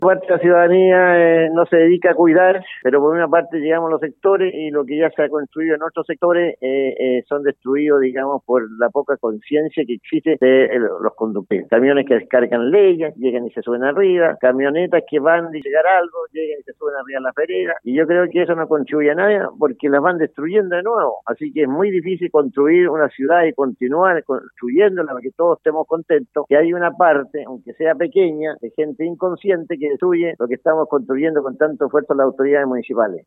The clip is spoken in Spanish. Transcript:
Parte de la ciudadanía no se dedica a cuidar, pero por una parte llegamos a los sectores y lo que ya se ha construido en otros sectores son destruidos, digamos, por la poca conciencia que existe de los conductores. Camiones que descargan leña, llegan y se suben arriba, camionetas que van de llegar algo, llegan y se suben arriba a la vereda, y yo creo que eso no contribuye a nada porque las van destruyendo de nuevo, así que es muy difícil construir una ciudad y continuar construyéndola para que todos estemos contentos, que hay una parte, aunque sea pequeña, de gente inconsciente que destruye lo que estamos construyendo con tanto esfuerzo las autoridades municipales.